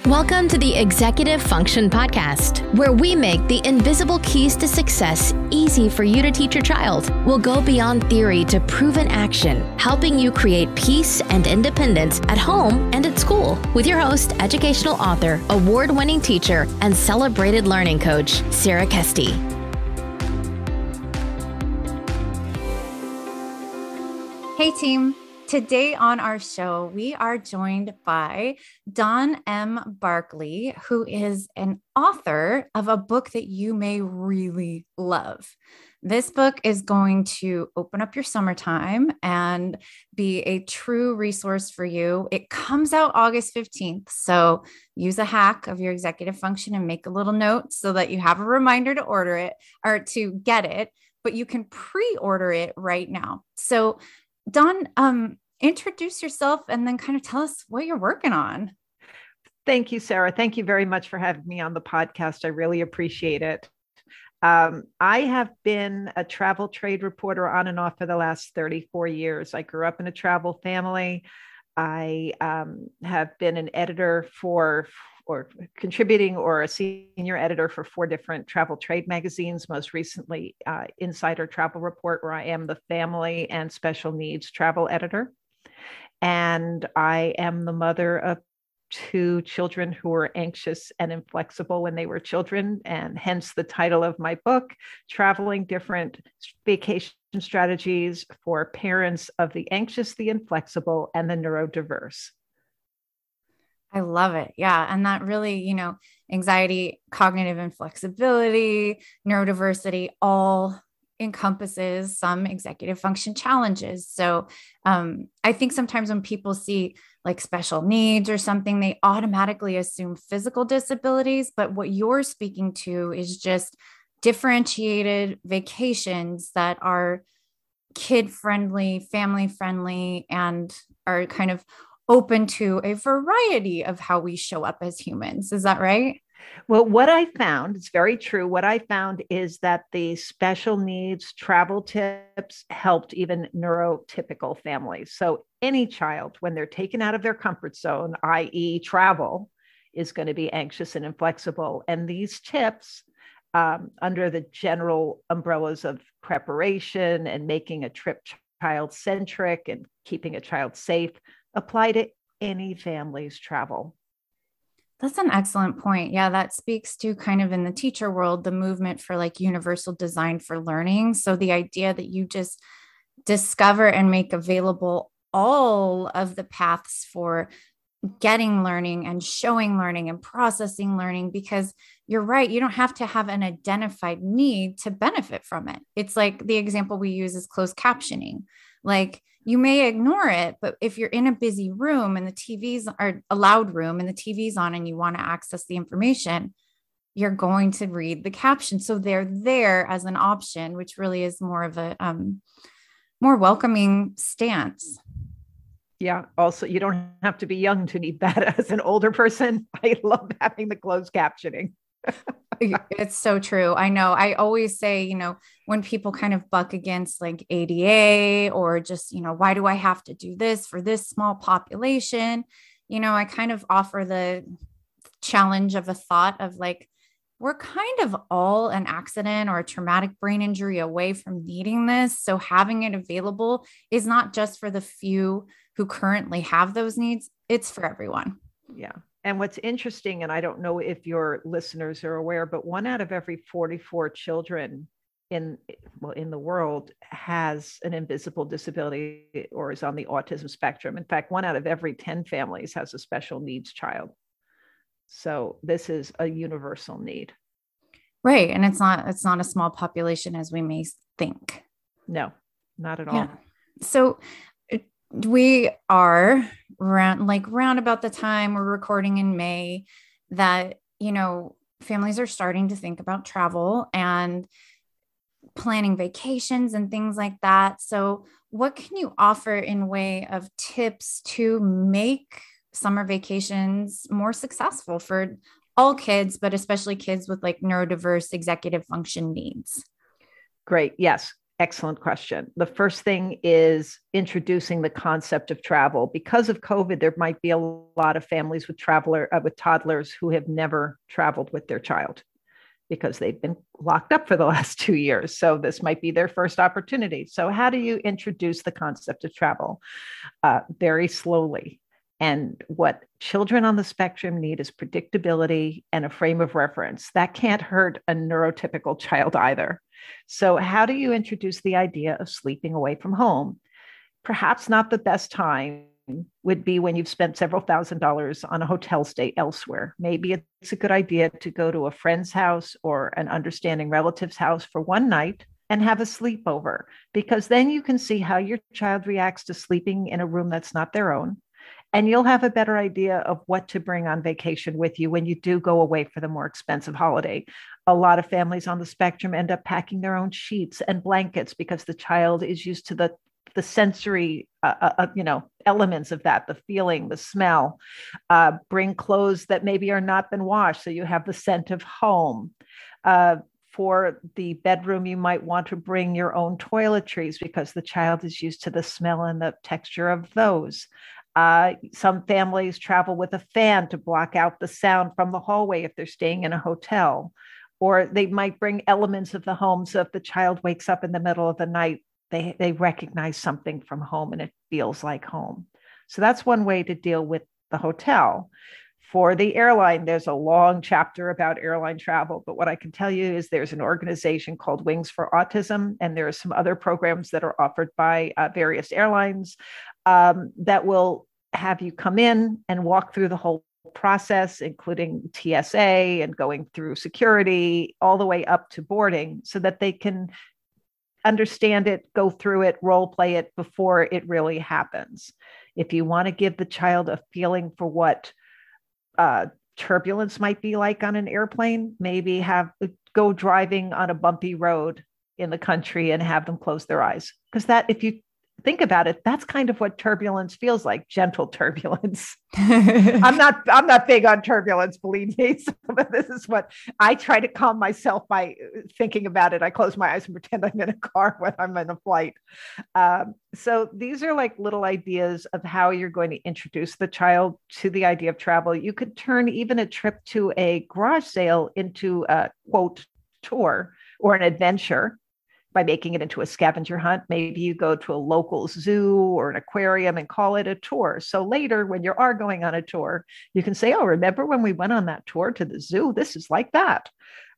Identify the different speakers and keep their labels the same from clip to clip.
Speaker 1: Welcome to the Executive Function Podcast, where we make the invisible keys to success easy for you to teach your child. We'll go beyond theory to proven action, helping you create peace and independence at home and at school. With your host, educational author, award-winning teacher, and celebrated learning coach, Sarah Kesty.
Speaker 2: Hey team, today on our show, we are joined by Dawn M. Barkley, who is an author of a book that you may really love. This book is going to open up your summertime and be a true resource for you. It comes out August 15th, so use a hack of your executive function and make a little note so that you have a reminder to order it or to get it, but you can pre-order it right now. So Dawn, introduce yourself and then kind of tell us what you're working on.
Speaker 3: Thank you, Sarah. Thank you very much for having me on the podcast. I really appreciate it. I have been a travel trade reporter on and off for the last 34 years. I grew up in a travel family. I have been an editor or contributing or a senior editor for 4 different travel trade magazines, most recently Insider Travel Report, where I am the family and special needs travel editor. And I am the mother of 2 children who were anxious and inflexible when they were children, and hence the title of my book, Traveling Different Vacation Strategies for Parents of the Anxious, the Inflexible, and the Neurodiverse.
Speaker 2: I love it. Yeah. And that really, anxiety, cognitive inflexibility, neurodiversity, all encompasses some executive function challenges. So I think sometimes when people see like special needs or something, they automatically assume physical disabilities. But what you're speaking to is just differentiated vacations that are kid-friendly, family-friendly, and are kind of open to a variety of how we show up as humans. Is that right?
Speaker 3: Well, what I found, it's very true. What I found is that the special needs travel tips helped even neurotypical families. So any child, when they're taken out of their comfort zone, i.e. travel, is going to be anxious and inflexible. And these tips, under the general umbrellas of preparation and making a trip child-centric and keeping a child safe, apply to any family's travel.
Speaker 2: That's an excellent point. Yeah, that speaks to kind of in the teacher world, the movement for like universal design for learning. So the idea that you just discover and make available all of the paths for getting learning and showing learning and processing learning, because you're right, you don't have to have an identified need to benefit from it. It's like the example we use is closed captioning. Like you may ignore it, but if you're in a busy room and the TVs are a loud room and the TV's on and you want to access the information, you're going to read the caption. So they're there as an option, which really is more of a more welcoming stance.
Speaker 3: Yeah. Also, you don't have to be young to need that. As an older person, I love having the closed captioning.
Speaker 2: It's so true. I know. I always say, when people kind of buck against like ADA or just, why do I have to do this for this small population? I kind of offer the challenge of a thought of like, we're kind of all an accident or a traumatic brain injury away from needing this. So having it available is not just for the few who currently have those needs. It's for everyone.
Speaker 3: Yeah. And what's interesting, and I don't know if your listeners are aware, but 1 out of every 44 children in the world has an invisible disability or is on the autism spectrum. In fact, 1 out of every 10 families has a special needs child. So this is a universal need.
Speaker 2: Right. And it's not a small population as we may think.
Speaker 3: No, not at all.
Speaker 2: Yeah. So we are round about the time we're recording in May that, families are starting to think about travel and planning vacations and things like that. So what can you offer in way of tips to make summer vacations more successful for all kids, but especially kids with like neurodiverse executive function needs?
Speaker 3: Great. Yes. Excellent question. The first thing is introducing the concept of travel. Because of COVID, there might be a lot of families with toddlers who have never traveled with their child because they've been locked up for the last 2 years. So this might be their first opportunity. So how do you introduce the concept of travel? Very slowly. And what children on the spectrum need is predictability and a frame of reference. That can't hurt a neurotypical child either. So how do you introduce the idea of sleeping away from home? Perhaps not the best time would be when you've spent several $1,000s on a hotel stay elsewhere. Maybe it's a good idea to go to a friend's house or an understanding relative's house for one night and have a sleepover, because then you can see how your child reacts to sleeping in a room that's not their own. And you'll have a better idea of what to bring on vacation with you when you do go away for the more expensive holiday. A lot of families on the spectrum end up packing their own sheets and blankets because the child is used to the sensory, elements of that, the feeling, the smell. Bring clothes that maybe are not been washed, so you have the scent of home. For the bedroom, you might want to bring your own toiletries because the child is used to the smell and the texture of those. Some families travel with a fan to block out the sound from the hallway if they're staying in a hotel, or they might bring elements of the home. So if the child wakes up in the middle of the night, they recognize something from home and it feels like home. So that's one way to deal with the hotel. For the airline, there's a long chapter about airline travel, but what I can tell you is there's an organization called Wings for Autism, and there are some other programs that are offered by various airlines that will have you come in and walk through the whole process, including TSA and going through security, all the way up to boarding, so that they can understand it, go through it, role play it before it really happens. If you want to give the child a feeling for what turbulence might be like on an airplane, maybe go driving on a bumpy road in the country and have them close their eyes. Because that, if you think about it, that's kind of what turbulence feels like, gentle turbulence. I'm not big on turbulence, believe me. So this is what I try to calm myself by thinking about it. I close my eyes and pretend I'm in a car when I'm in a flight. So these are like little ideas of how you're going to introduce the child to the idea of travel. You could turn even a trip to a garage sale into a quote tour or an adventure by making it into a scavenger hunt. Maybe you go to a local zoo or an aquarium and call it a tour. So later, when you are going on a tour, you can say, oh, remember when we went on that tour to the zoo? This is like that.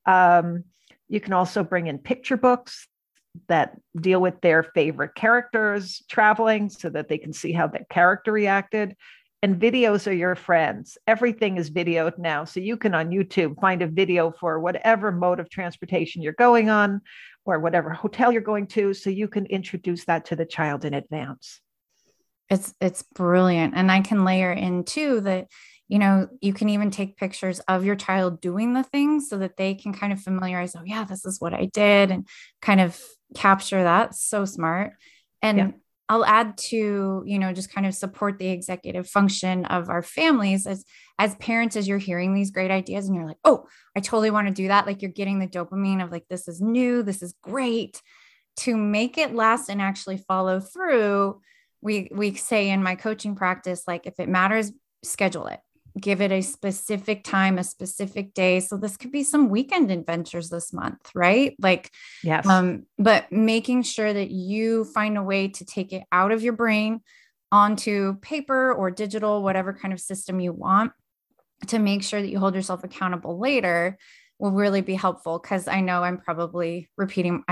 Speaker 3: You can also bring in picture books that deal with their favorite characters traveling so that they can see how that character reacted. And videos are your friends. Everything is videoed now. So you can on YouTube find a video for whatever mode of transportation you're going on or whatever hotel you're going to. So you can introduce that to the child in advance.
Speaker 2: It's brilliant. And I can layer in too that, you can even take pictures of your child doing the things so that they can kind of familiarize, oh yeah, this is what I did, and kind of capture that. So smart. And yeah. I'll add to, just kind of support the executive function of our families as parents, as you're hearing these great ideas and you're like, oh, I totally want to do that. Like you're getting the dopamine of like, this is new, this is great. To make it last and actually follow through, we say in my coaching practice, like if it matters, schedule it. Give it a specific time, a specific day. So this could be some weekend adventures this month, right? Like,
Speaker 3: yes.
Speaker 2: But making sure that you find a way to take it out of your brain onto paper or digital, whatever kind of system you want, to make sure that you hold yourself accountable later will really be helpful. Cause I know I'm probably repeating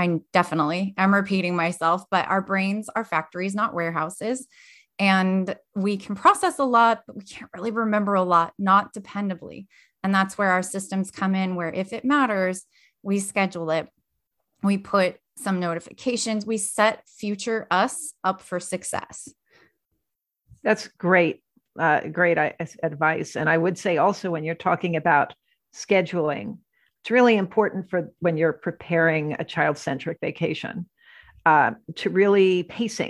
Speaker 2: myself, but our brains are factories, not warehouses. And we can process a lot, but we can't really remember a lot, not dependably. And that's where our systems come in, where if it matters, we schedule it. We put some notifications, we set future us up for success.
Speaker 3: That's great. Great advice. And I would say also, when you're talking about scheduling, it's really important for when you're preparing a child-centric vacation to really pacing.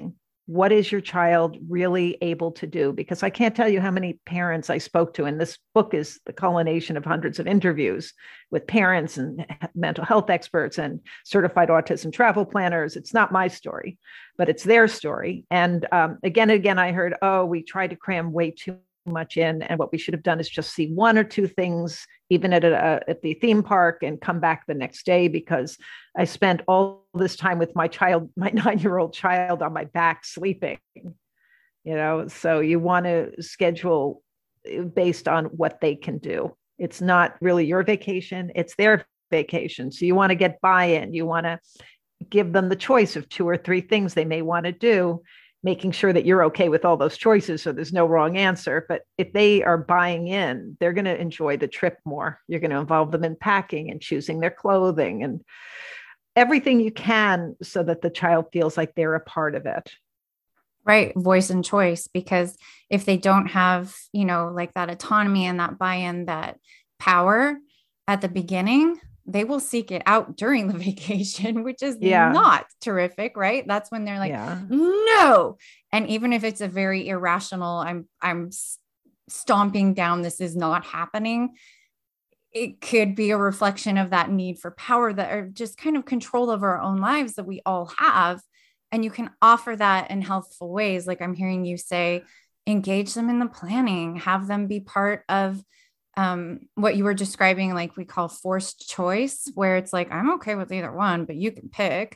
Speaker 3: what is your child really able to do? Because I can't tell you how many parents I spoke to, and this book is the culmination of hundreds of interviews with parents and mental health experts and certified autism travel planners. It's not my story, but it's their story. And again and again, I heard, oh, we tried to cram way too much in, and what we should have done is just see one or two things, even at the theme park, and come back the next day, because I spent all this time with my 9-year-old child on my back sleeping. So you want to schedule based on what they can do. It's not really your vacation, it's their vacation. So you want to get buy-in. You want to give them the choice of 2 or 3 things they may want to do, making sure that you're okay with all those choices, so there's no wrong answer. But if they are buying in, they're going to enjoy the trip more. You're going to involve them in packing and choosing their clothing and everything you can, so that the child feels like they're a part of it.
Speaker 2: Right. Voice and choice, because if they don't have, like that autonomy and that buy-in, that power at the beginning, they will seek it out during the vacation, which is not terrific, right? That's when they're like, no. And even if it's a very irrational, I'm stomping down, this is not happening, it could be a reflection of that need for power, that are just kind of control of our own lives that we all have. And you can offer that in healthful ways. Like I'm hearing you say, engage them in the planning, have them be part of what you were describing, like we call forced choice, where it's like, I'm okay with either one, but you can pick.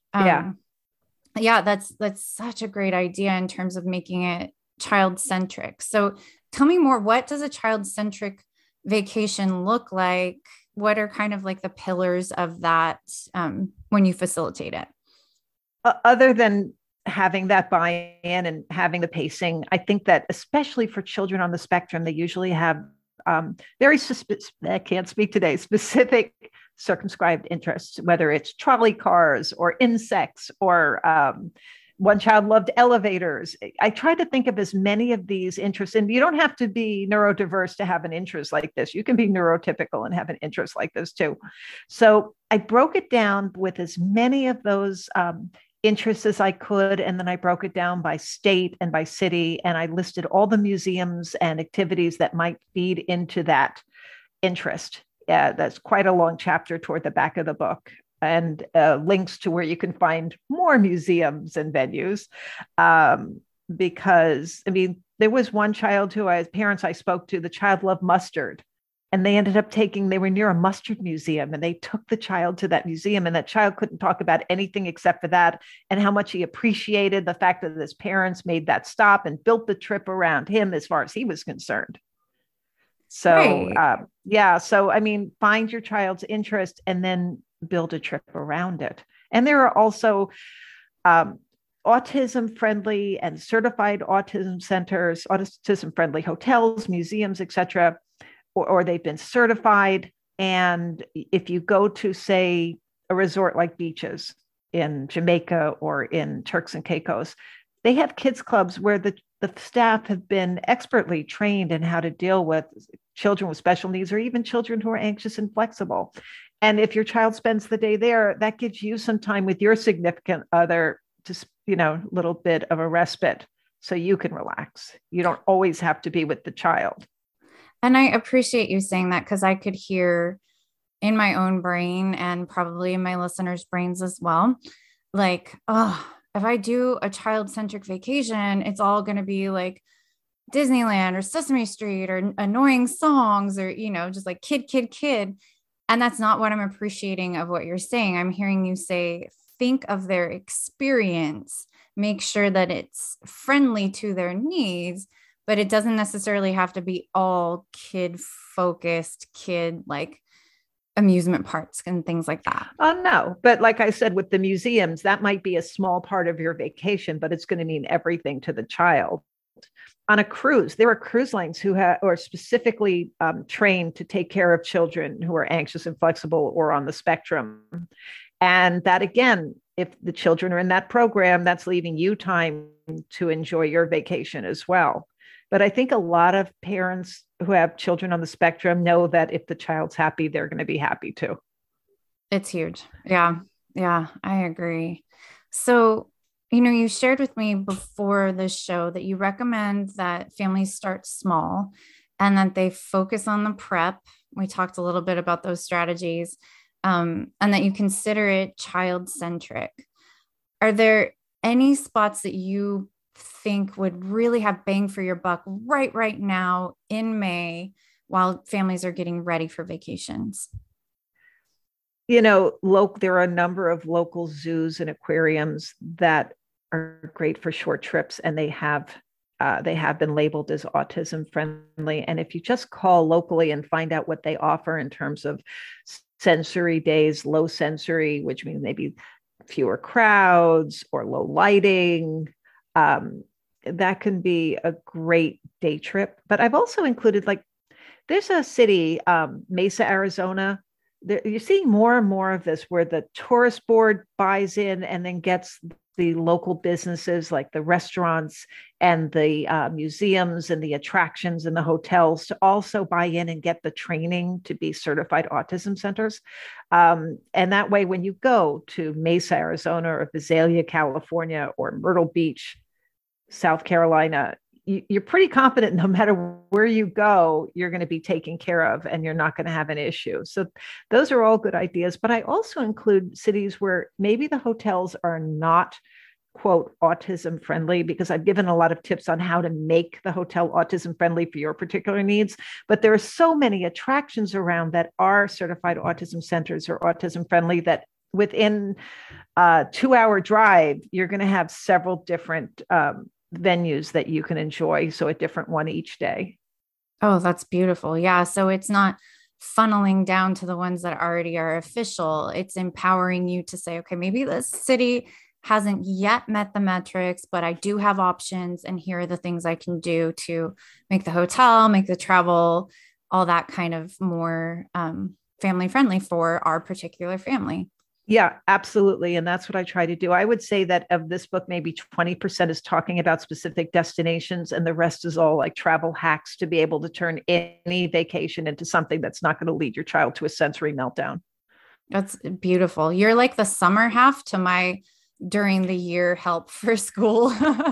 Speaker 2: That's such a great idea in terms of making it child-centric. So tell me more, what does a child-centric vacation look like? What are kind of like the pillars of that when you facilitate it?
Speaker 3: Other than having that buy-in and having the pacing, I think that especially for children on the spectrum, they usually have I can't speak today, specific circumscribed interests, whether it's trolley cars or insects, or one child loved elevators. I try to think of as many of these interests, and you don't have to be neurodiverse to have an interest like this. You can be neurotypical and have an interest like this too. So I broke it down with as many of those interests as I could. And then I broke it down by state and by city. And I listed all the museums and activities that might feed into that interest. That's quite a long chapter toward the back of the book, and links to where you can find more museums and venues. Because, there was one child parents I spoke to, the child loved mustard. And they ended up they were near a mustard museum, and they took the child to that museum, and that child couldn't talk about anything except for that, and how much he appreciated the fact that his parents made that stop and built the trip around him as far as he was concerned. So, right. Find your child's interest and then build a trip around it. And there are also autism friendly and certified autism centers, autism friendly hotels, museums, etc., or they've been certified. And if you go to, say, a resort like Beaches in Jamaica or in Turks and Caicos, they have kids clubs where the staff have been expertly trained in how to deal with children with special needs, or even children who are anxious and flexible. And if your child spends the day there, that gives you some time with your significant other, just, a little bit of a respite, so you can relax. You don't always have to be with the child.
Speaker 2: And I appreciate you saying that, because I could hear in my own brain, and probably in my listeners' brains as well, like, oh, if I do a child-centric vacation, it's all going to be like Disneyland or Sesame Street or annoying songs, or, just like kid. And that's not what I'm appreciating of what you're saying. I'm hearing you say, think of their experience, make sure that it's friendly to their needs, but it doesn't necessarily have to be all kid-focused, like amusement parks and things like that.
Speaker 3: Oh, no. But like I said, with the museums, that might be a small part of your vacation, but it's going to mean everything to the child. On a cruise, there are cruise lines who are specifically trained to take care of children who are anxious and flexible or on the spectrum. And that, again, if the children are in that program, that's leaving you time to enjoy your vacation as well. But I think a lot of parents who have children on the spectrum know that if the child's happy, they're going to be happy too.
Speaker 2: It's huge. Yeah, I agree. So You shared with me before this show that you recommend that families start small and that they focus on the prep. We talked a little bit about those strategies, and that you consider it child-centric. Are there any spots that you think would really have bang for your buck right now in May while families are getting ready for vacations?
Speaker 3: There are a number of local zoos and aquariums that are great for short trips, and they have been labeled as autism friendly. And if you just call locally and find out what they offer in terms of sensory days, low sensory, which means maybe fewer crowds or low lighting, that can be a great day trip. But I've also included, like, there's a city, Mesa, Arizona. You're seeing more and more of this where the tourist board buys in and then gets the local businesses like the restaurants and the museums and the attractions and the hotels to also buy in and get the training to be certified autism centers. And that way, when you go to Mesa, Arizona, or Visalia, California, or Myrtle Beach, South Carolina, you're pretty confident no matter where you go, you're going to be taken care of and you're not going to have an issue. So those are all good ideas. But I also include cities where maybe the hotels are not, quote, autism friendly, because I've given a lot of tips on how to make the hotel autism friendly for your particular needs. But there are so many attractions around that are certified autism centers or autism friendly that within a 2-hour drive, you're going to have several different venues that you can enjoy. So a different one each day.
Speaker 2: Oh, that's beautiful. Yeah. So it's not funneling down to the ones that already are official. It's empowering you to say, okay, maybe this city hasn't yet met the metrics, but I do have options. And here are the things I can do to make the hotel, make the travel, all that kind of more family friendly for our particular family.
Speaker 3: Yeah, absolutely. And that's what I try to do. I would say that of this book, maybe 20% is talking about specific destinations, and the rest is all like travel hacks to be able to turn any vacation into something that's not going to lead your child to a sensory meltdown.
Speaker 2: That's beautiful. You're like the summer half to my during the year help for school.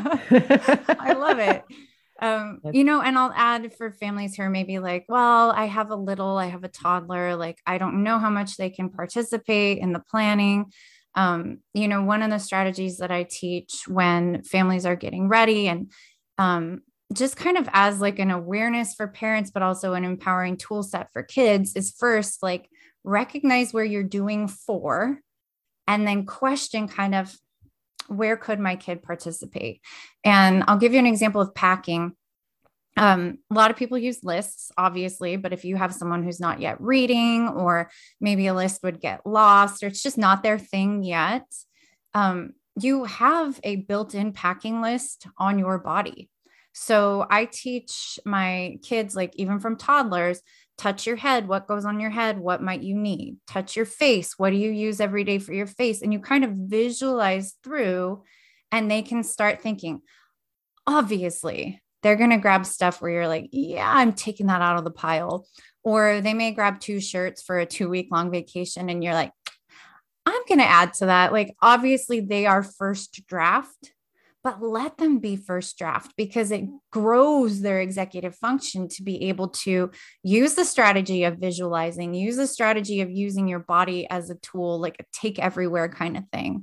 Speaker 2: I love it. And I'll add for families who are maybe like, well, I have a toddler, like, I don't know how much they can participate in the planning. One of the strategies that I teach when families are getting ready and just kind of as like an awareness for parents, but also an empowering tool set for kids is first, like, recognize where you're doing for, and then question kind of, where could my kid participate? And I'll give you an example of packing. A lot of people use lists, obviously, but if you have someone who's not yet reading, or maybe a list would get lost, or it's just not their thing yet, you have a built-in packing list on your body. So I teach my kids, like even from toddlers, touch your head. What goes on your head? What might you need? Touch your face. What do you use every day for your face? And you kind of visualize through, and they can start thinking, obviously, they're going to grab stuff where you're like, yeah, I'm taking that out of the pile. Or they may grab 2 shirts for a 2-week long vacation, and you're like, I'm going to add to that. Like, obviously they are first draft, but let them be first draft, because it grows their executive function to be able to use the strategy of visualizing, use the strategy of using your body as a tool, like a take everywhere kind of thing.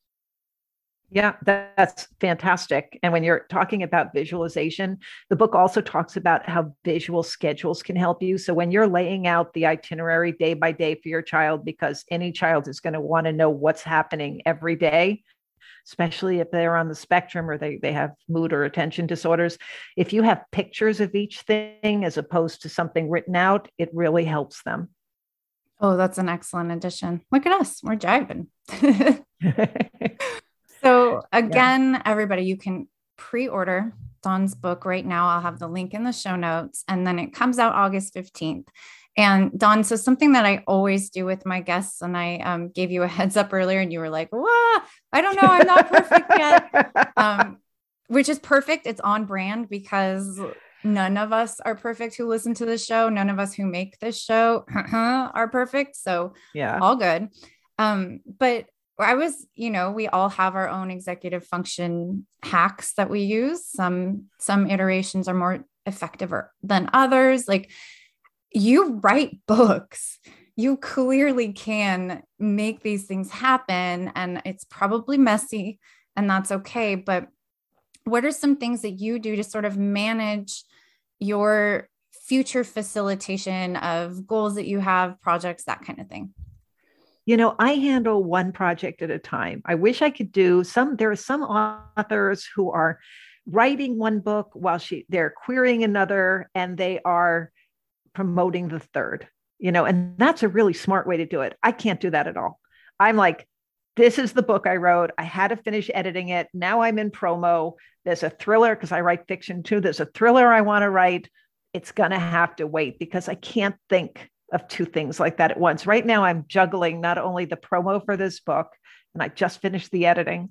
Speaker 3: Yeah, that's fantastic. And when you're talking about visualization, the book also talks about how visual schedules can help you. So when you're laying out the itinerary day by day for your child, because any child is going to want to know what's happening every day, especially if they're on the spectrum or they have mood or attention disorders. If you have pictures of each thing as opposed to something written out, it really helps them.
Speaker 2: Oh, that's an excellent addition. Look at us. We're jiving. So again, everybody, you can pre-order Dawn's book right now. I'll have the link in the show notes, and then it comes out August 15th. And Dawn, so something that I always do with my guests, and I gave you a heads up earlier and you were like, "Wow, I don't know, I'm not perfect yet," which is perfect. It's on brand, because none of us are perfect who listen to this show. None of us who make this show are perfect. So yeah, all good. But we all have our own executive function hacks that we use. Some iterations are more effective than others. Like, you write books, you clearly can make these things happen, and it's probably messy, and that's okay. But what are some things that you do to sort of manage your future facilitation of goals that you have, projects, that kind of thing?
Speaker 3: I handle one project at a time. I wish I could there are some authors who are writing one book while they're querying another, and they are promoting the third, and that's a really smart way to do it. I can't do that at all. I'm like, this is the book I wrote. I had to finish editing it. Now I'm in promo. There's a thriller, because I write fiction too. There's a thriller I want to write. It's going to have to wait, because I can't think of two things like that at once. Right now, I'm juggling not only the promo for this book, and I just finished the editing,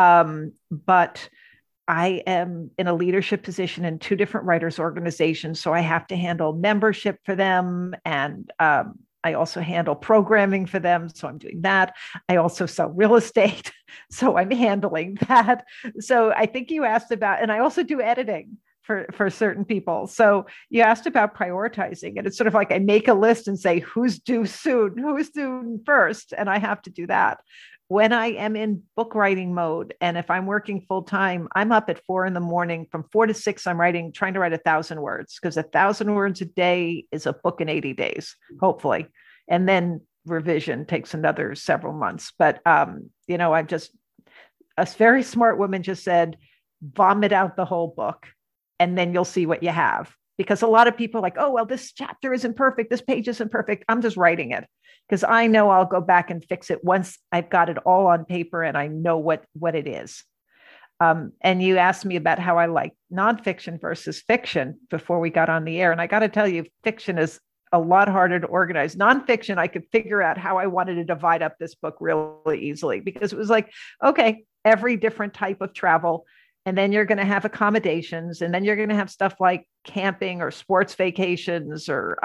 Speaker 3: but I am in a leadership position in two different writers' organizations. So I have to handle membership for them. And I also handle programming for them. So I'm doing that. I also sell real estate. So I'm handling that. So I think you asked about, and I also do editing for certain people. So you asked about prioritizing, and it's sort of like I make a list and say, who's due soon, who's due first, and I have to do that. When I am in book writing mode, and if I'm working full time, I'm up at 4 a.m. From 4 to 6, I'm trying to write 1,000 words, because 1,000 words a day is a book in 80 days, hopefully. And then revision takes another several months. But, I'm just, a very smart woman just said, vomit out the whole book, and then you'll see what you have. Because a lot of people are like, oh, well, this chapter isn't perfect, this page isn't perfect. I'm just writing it, because I know I'll go back and fix it once I've got it all on paper and I know what it is. And you asked me about how I like nonfiction versus fiction before we got on the air. And I got to tell you, fiction is a lot harder to organize. Nonfiction, I could figure out how I wanted to divide up this book really easily, because it was like, okay, every different type of travel. And then you're going to have accommodations, and then you're going to have stuff like camping or sports vacations, or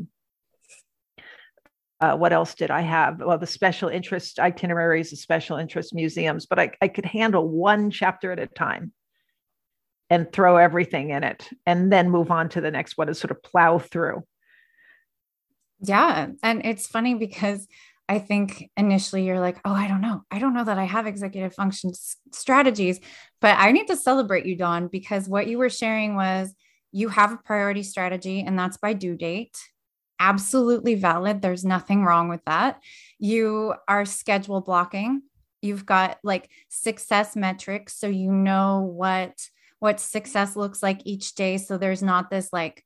Speaker 3: what else did I have? Well, the special interest itineraries, the special interest museums, but I could handle one chapter at a time and throw everything in it, and then move on to the next one and sort of plow through.
Speaker 2: Yeah. And it's funny, because I think initially you're like, oh, I don't know that I have executive function strategies, but I need to celebrate you, Dawn, because what you were sharing was you have a priority strategy, and that's by due date. Absolutely valid. There's nothing wrong with that. You are schedule blocking. You've got like success metrics. So you know what success looks like each day. So there's not this like,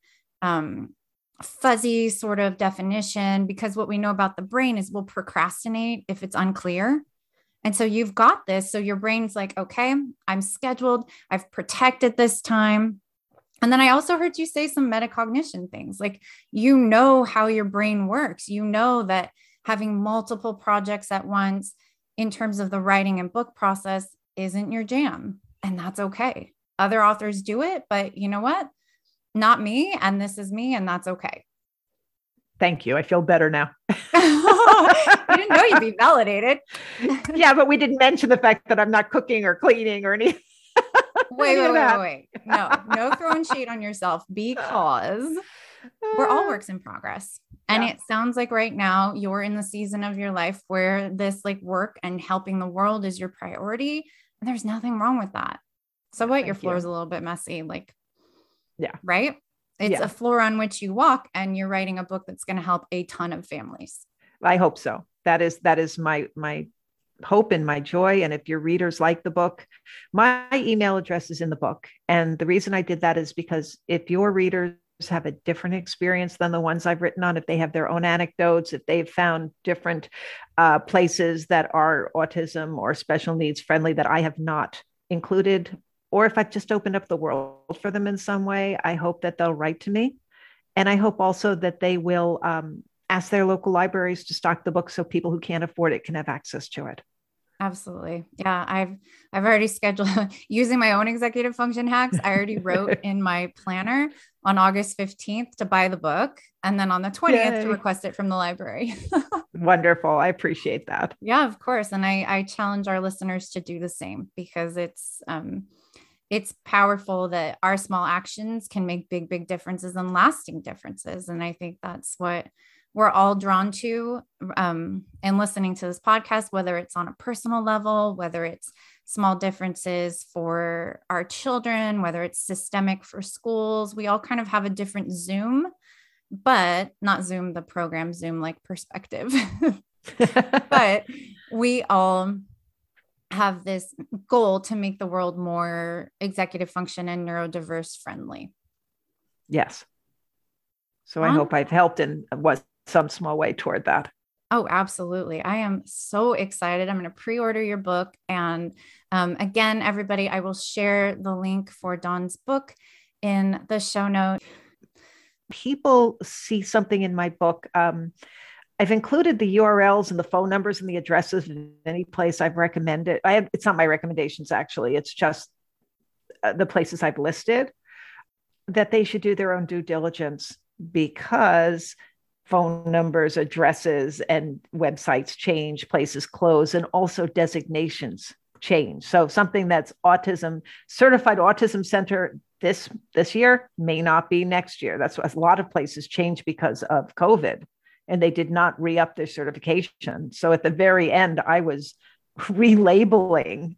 Speaker 2: fuzzy sort of definition, because what we know about the brain is we'll procrastinate if it's unclear. And so you've got this. So your brain's like, okay, I'm scheduled. I've protected this time. And then I also heard you say some metacognition things, like, how your brain works. You know that having multiple projects at once in terms of the writing and book process isn't your jam. And that's okay. Other authors do it, but you know what? Not me. And this is me. And that's okay.
Speaker 3: Thank you. I feel better now.
Speaker 2: You didn't know you'd be validated.
Speaker 3: Yeah, but we didn't mention the fact that I'm not cooking or cleaning or anything.
Speaker 2: Wait. No throwing shade on yourself, because we're all works in progress. And it sounds like right now you're in the season of your life where this like work and helping the world is your priority. And there's nothing wrong with that. So your floor is a little bit messy, right? It's a floor on which you walk, and you're writing a book that's going to help a ton of families.
Speaker 3: I hope so. That is my hope and my joy. And if your readers like the book, my email address is in the book. And the reason I did that is because if your readers have a different experience than the ones I've written on, if they have their own anecdotes, if they've found different places that are autism or special needs friendly that I have not included, or if I've just opened up the world for them in some way, I hope that they'll write to me. And I hope also that they will ask their local libraries to stock the book so people who can't afford it can have access to it.
Speaker 2: Absolutely. Yeah. I've already scheduled using my own executive function hacks. I already wrote in my planner on August 15th to buy the book. And then on the 20th to request it from the library.
Speaker 3: Wonderful. I appreciate that.
Speaker 2: Yeah, of course. And I challenge our listeners to do the same, because it's powerful that our small actions can make big, big differences and lasting differences. And I think that's what we're all drawn to in listening to this podcast, whether it's on a personal level, whether it's small differences for our children, whether it's systemic for schools. We all kind of have a different Zoom, but not Zoom, the program Zoom, like perspective. But we all have this goal to make the world more executive function and neurodiverse friendly.
Speaker 3: Yes. So I hope I've helped in some small way toward that.
Speaker 2: Oh, absolutely. I am so excited. I'm going to pre-order your book. And again, everybody, I will share the link for Dawn's book in the show notes.
Speaker 3: People see something in my book. I've included the URLs and the phone numbers and the addresses in any place I've recommended. It's not my recommendations, actually. It's just the places I've listed, that they should do their own due diligence, because phone numbers, addresses, and websites change, places close, and also designations change. So something that's certified autism center this year may not be next year. That's what a lot of places change because of COVID, and they did not re-up their certification. So at the very end, I was relabeling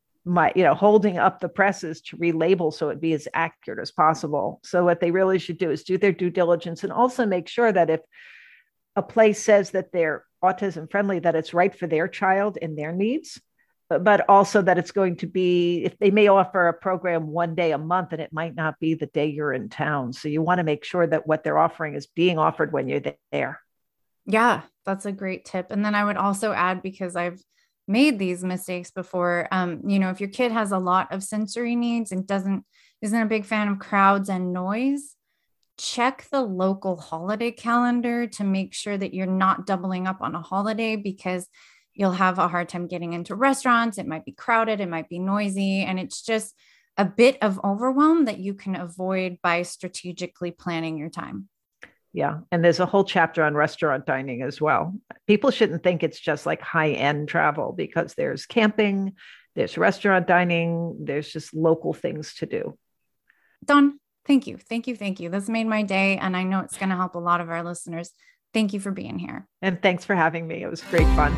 Speaker 3: holding up the presses to relabel so it'd be as accurate as possible. So what they really should do is do their due diligence, and also make sure that if a place says that they're autism friendly, that it's right for their child and their needs, but also that it's going to be, if they may offer a program one day a month, and it might not be the day you're in town. So you want to make sure that what they're offering is being offered when you're there.
Speaker 2: Yeah, that's a great tip. And then I would also add, because I've made these mistakes before, if your kid has a lot of sensory needs and isn't a big fan of crowds and noise, check the local holiday calendar to make sure that you're not doubling up on a holiday, because you'll have a hard time getting into restaurants. It might be crowded, it might be noisy, and it's just a bit of overwhelm that you can avoid by strategically planning your time.
Speaker 3: Yeah. And there's a whole chapter on restaurant dining as well. People shouldn't think it's just like high-end travel, because there's camping, there's restaurant dining, there's just local things to do.
Speaker 2: Dawn, thank you. Thank you. Thank you. This made my day, and I know it's going to help a lot of our listeners. Thank you for being here.
Speaker 3: And thanks for having me. It was great fun.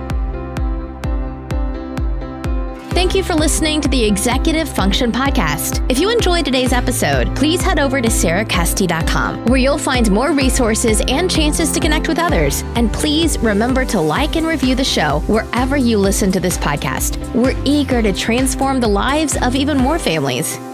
Speaker 1: Thank you for listening to the Executive Function Podcast. If you enjoyed today's episode, please head over to sarahkesty.com, where you'll find more resources and chances to connect with others. And please remember to like and review the show wherever you listen to this podcast. We're eager to transform the lives of even more families.